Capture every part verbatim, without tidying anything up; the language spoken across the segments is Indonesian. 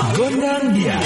Gondang Dia.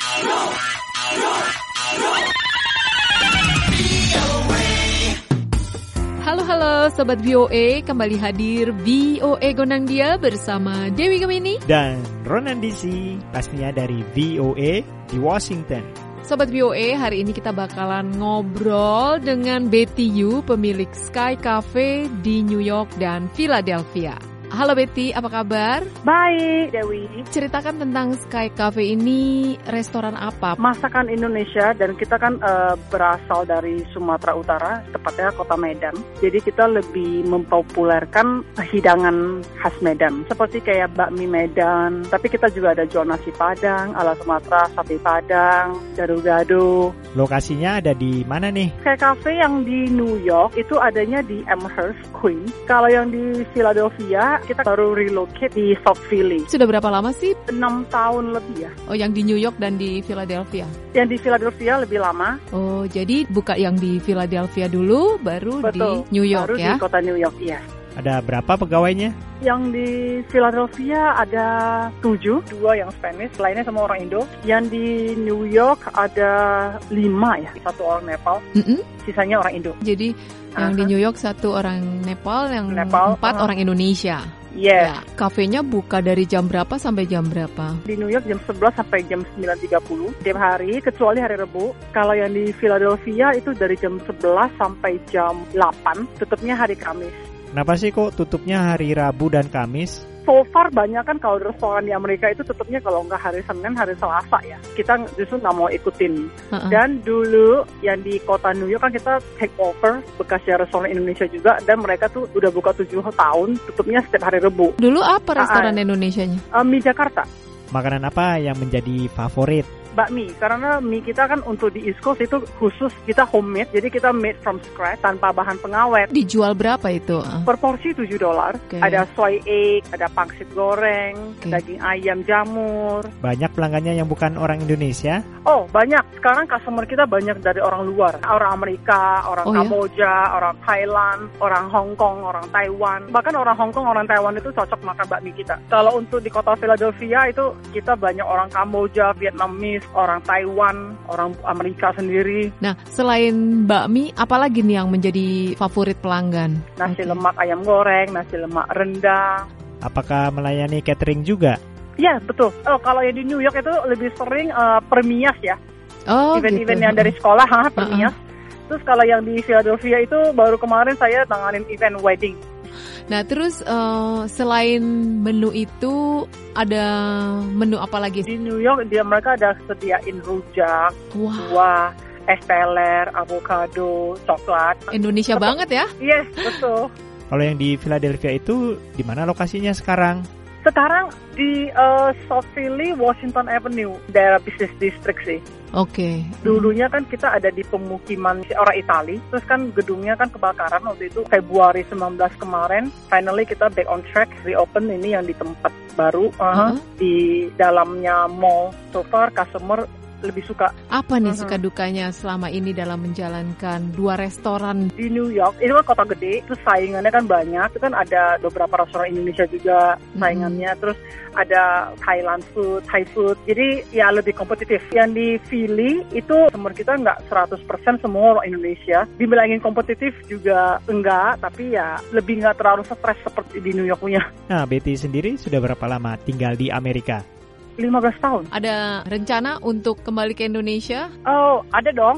Halo-halo Sobat V O A, kembali hadir V O A Gondang Dia bersama Dewi Gemini dan Ronan D C, pastinya dari V O A di Washington. Sobat V O A, hari ini kita bakalan ngobrol dengan Betty Yu, pemilik Sky Cafe di New York dan Philadelphia. Halo Betty, apa kabar? Baik, Dewi. Ceritakan tentang Sky Cafe ini, restoran apa? Masakan Indonesia, dan kita kan uh, berasal dari Sumatera Utara, tepatnya kota Medan. Jadi kita lebih mempopulerkan hidangan khas Medan, seperti kayak bakmi Medan. Tapi kita juga ada jual nasi Padang, ala Sumatera, sate Padang, gado-gado. Lokasinya ada di mana nih? Sky Cafe yang di New York itu adanya di Amherst, Queens. Kalau yang di Philadelphia, kita baru relocate di South Philly. Sudah berapa lama sih? enam tahun lebih ya. Oh, yang di New York dan di Philadelphia? Yang di Philadelphia lebih lama. Oh, jadi buka yang di Philadelphia dulu, baru Betul, di New York baru ya? Baru di kota New York, iya. Ada berapa pegawainya? Yang di Philadelphia ada tujuh, dua yang Spanish, lainnya semua orang Indo. Yang di New York ada lima ya, satu orang Nepal, Mm-mm. sisanya orang Indo. Jadi yang uh-huh. di New York satu orang Nepal, yang Nepal, empat uh-huh. orang Indonesia. Yes. Ya, kafenya buka dari jam berapa sampai jam berapa? Di New York jam sebelas sampai jam sembilan tiga puluh tiap hari, kecuali hari Rabu. Kalau yang di Philadelphia itu dari jam sebelas sampai jam delapan, tutupnya hari Kamis. Kenapa sih kok tutupnya hari Rabu dan Kamis? So far banyak kan kalau restoran di Amerika itu tutupnya kalau nggak hari Senin, hari Selasa ya. Kita justru nggak mau ikutin. Uh-uh. Dan dulu yang di kota New York kan kita take over bekasnya restoran Indonesia juga. Dan mereka tuh udah buka tujuh tahun, tutupnya setiap hari Rebu. Dulu apa restoran uh-uh. Indonesianya? Uh, mie Jakarta. Makanan apa yang menjadi favorit? Bakmi, karena mie kita kan untuk di East Coast itu khusus kita homemade, jadi kita made from scratch tanpa bahan pengawet. Dijual berapa itu? Per porsi tujuh dolar. Okay. Ada soy egg, ada pangsit goreng, okay. Daging ayam jamur. Banyak pelanggannya yang bukan orang Indonesia? Oh, banyak. Sekarang customer kita banyak dari orang luar. Orang Amerika, orang oh, Kamboja, ya? Orang Thailand, orang Hong Kong, orang Taiwan. Bahkan orang Hong Kong, orang Taiwan itu cocok makan bakmi kita. Kalau untuk di kota Philadelphia itu kita banyak orang Kamboja, Vietnamese, orang Taiwan, orang Amerika sendiri. Nah, selain bakmi, apalagi nih yang menjadi favorit pelanggan? Nasi okay. lemak ayam goreng, nasi lemak rendang. Apakah melayani catering juga? Iya, betul. Oh, kalau yang di New York itu lebih sering uh, permias ya. Oh, event-event gitu. yang dari sekolah, ha, permias. Uh-uh. Terus kalau yang di Philadelphia itu baru kemarin saya tanganin event wedding. Nah, terus uh, selain menu itu ada menu apa lagi? Di New York dia mereka ada sediain rujak, wow. buah, es teler, avocado, coklat. Indonesia betul. Banget ya? Yes, betul. Kalau yang di Philadelphia itu di mana lokasinya sekarang? Sekarang di uh, South Philly, Washington Avenue, daerah Business District sih. Oke. Okay. Dulunya kan kita ada di pemukiman orang Itali, terus kan gedungnya kan kebakaran waktu itu Februari sembilan belas kemarin. Finally kita back on track, reopen ini yang di tempat baru, uh, uh-huh. di dalamnya mall. So far customer lebih suka. Apa nih uh-huh. suka dukanya selama ini dalam menjalankan dua restoran? Di New York, ini kan kota gede, terus saingannya kan banyak. Itu kan ada beberapa restoran Indonesia juga saingannya. Uh-huh. Terus ada Thailand food, Thai food. Jadi ya lebih kompetitif. Yang di Philly itu customer kita nggak seratus persen semua orang Indonesia. Dibilangin kompetitif juga enggak, tapi ya lebih nggak terlalu stres seperti di New York punya. Nah, Betty sendiri sudah berapa lama tinggal di Amerika? lima belas tahun. Ada rencana untuk kembali ke Indonesia? Oh, ada dong.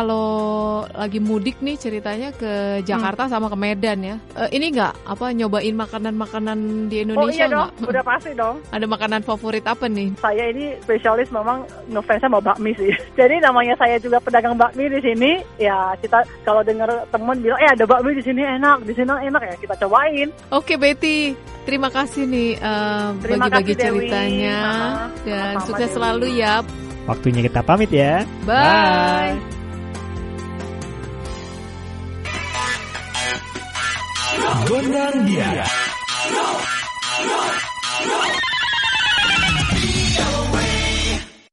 Kalau lagi mudik nih ceritanya ke Jakarta hmm. sama ke Medan ya. Uh, ini nggak apa nyobain makanan-makanan di Indonesia? Oh iya dong, gak? Udah pasti dong. Ada makanan favorit apa nih? Saya ini spesialis memang ngefans sama bakmi sih. Jadi namanya saya juga pedagang bakmi di sini. Ya kita kalau dengar teman bilang, eh ada bakmi di sini enak, di sini enak ya kita cobain. Oke Betty, terima kasih nih uh, terima bagi-bagi kasih, ceritanya Dewi. dan Sama-sama, sukses Dewi. selalu ya. Waktunya kita pamit ya. Bye. Bye. Gondang Dia.